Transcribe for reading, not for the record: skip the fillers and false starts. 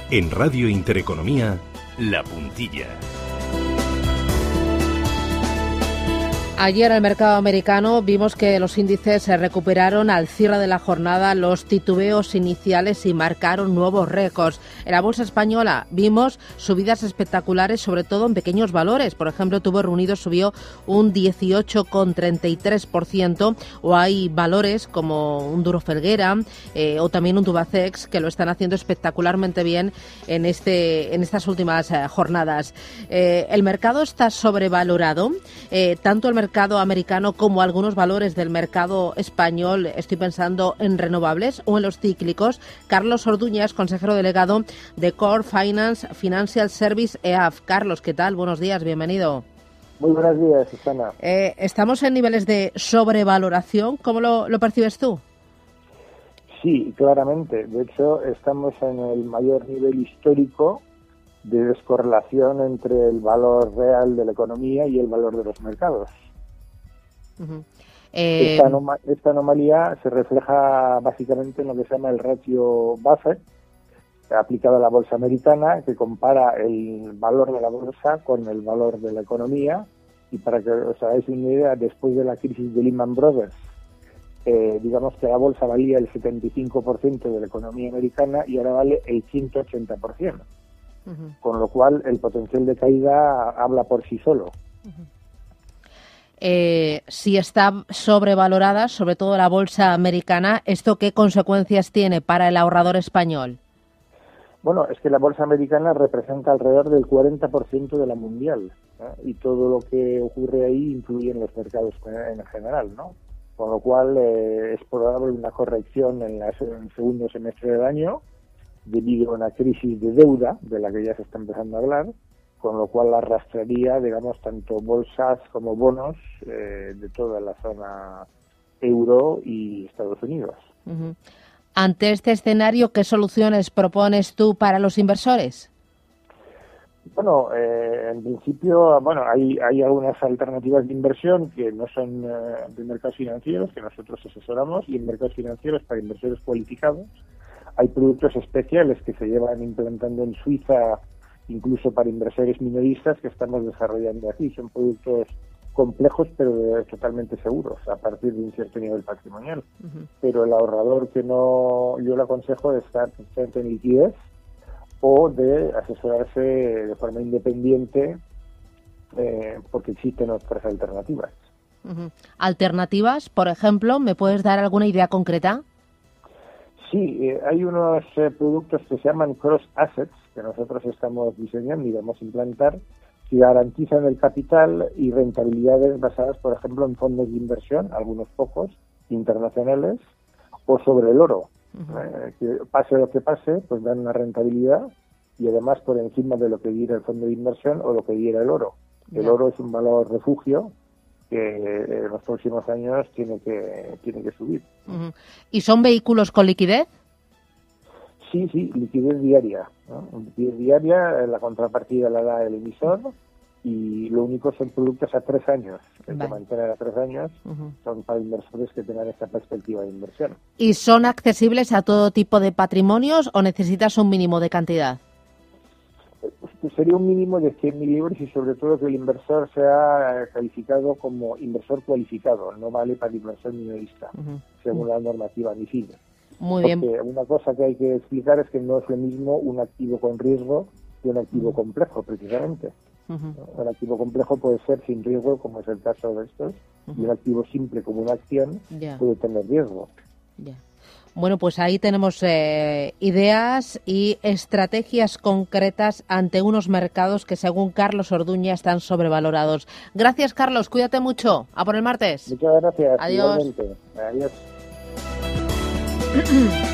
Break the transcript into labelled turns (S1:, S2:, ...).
S1: En Radio Intereconomía, La Puntilla.
S2: Ayer en el mercado americano vimos que los índices se recuperaron al cierre de la jornada los titubeos iniciales y marcaron nuevos récords. En la bolsa española vimos subidas espectaculares, sobre todo en pequeños valores. Por ejemplo, Tubos Reunidos subió un 18,33%, o hay valores como un Duro Felguera o también un Tubacex que lo están haciendo espectacularmente bien en estas últimas jornadas. El mercado está sobrevalorado, tanto el mercado americano como algunos valores del mercado español. Estoy pensando en renovables o en los cíclicos. Carlos Orduñas, consejero delegado de Core Finance Financial Service EAF. Carlos, ¿qué tal? Buenos días, bienvenido.
S3: Muy buenos días, Susana.
S2: ¿Estamos en niveles de sobrevaloración? ¿Cómo lo percibes tú?
S3: Sí, claramente. De hecho, estamos en el mayor nivel histórico de descorrelación entre el valor real de la economía y el valor de los mercados.
S2: Uh-huh.
S3: Esta anomalía se refleja básicamente en lo que se llama el ratio Buffett, aplicado a la bolsa americana, que compara el valor de la bolsa con el valor de la economía. Y para que os hagáis una idea, después de la crisis de Lehman Brothers, digamos que la bolsa valía el 75% de la economía americana y ahora vale el 180%. Uh-huh. Con lo cual el potencial de caída habla por sí solo.
S2: Uh-huh. Si está sobrevalorada, sobre todo la bolsa americana, ¿esto qué consecuencias tiene para el ahorrador español?
S3: Bueno, es que la bolsa americana representa alrededor del 40% de la mundial, ¿eh? Y todo lo que ocurre ahí influye en los mercados en general, ¿no? Con lo cual es probable una corrección en el segundo semestre del año debido a una crisis de deuda de la que ya se está empezando a hablar, con lo cual arrastraría, digamos, tanto bolsas como bonos de toda la zona euro y Estados Unidos.
S2: Uh-huh. Ante este escenario, ¿qué soluciones propones tú para los inversores?
S3: Bueno, en principio, hay algunas alternativas de inversión que no son de mercados financieros, que nosotros asesoramos, y en mercados financieros para inversores cualificados. Hay productos especiales que se llevan implantando en Suiza, incluso para inversores minoristas, que estamos desarrollando aquí. Son productos complejos, pero totalmente seguros, a partir de un cierto nivel patrimonial. Uh-huh. Pero el ahorrador yo le aconsejo de estar en liquidez o de asesorarse de forma independiente, porque existen otras alternativas.
S2: Uh-huh. ¿Alternativas, por ejemplo? ¿Me puedes dar alguna idea concreta?
S3: Sí, hay unos productos que se llaman cross assets, que nosotros estamos diseñando y vamos a implantar, que garantizan el capital y rentabilidades basadas, por ejemplo, en fondos de inversión, algunos pocos, internacionales, o sobre el oro. Uh-huh. Que pase lo que pase, pues dan una rentabilidad y además por encima de lo que diera el fondo de inversión o lo que diera el oro. El oro es un valor refugio que en los próximos años tiene que subir.
S2: Uh-huh. ¿Y son vehículos con liquidez?
S3: Sí, liquidez diaria, ¿no? Liquidez diaria, la contrapartida la da el emisor y lo único son productos a 3 años. El que mantener a 3 años uh-huh. son para inversores que tengan esta perspectiva de inversión.
S2: ¿Y son accesibles a todo tipo de patrimonios o necesitas un mínimo de cantidad?
S3: Sería un mínimo de 100.000 libras y sobre todo que el inversor sea calificado como inversor cualificado, no vale para inversor minorista, uh-huh. según la normativa MiFID.
S2: Muy bien.
S3: Porque una cosa que hay que explicar es que no es lo mismo un activo con riesgo que un activo complejo, precisamente. Uh-huh. Un activo complejo puede ser sin riesgo, como es el caso de estos, uh-huh. y un activo simple como una acción puede tener riesgo.
S2: Bueno, pues ahí tenemos ideas y estrategias concretas ante unos mercados que, según Carlos Orduña, están sobrevalorados. Gracias, Carlos. Cuídate mucho. A por el martes.
S3: Muchas gracias.
S2: Adiós.
S3: Igualmente. Adiós.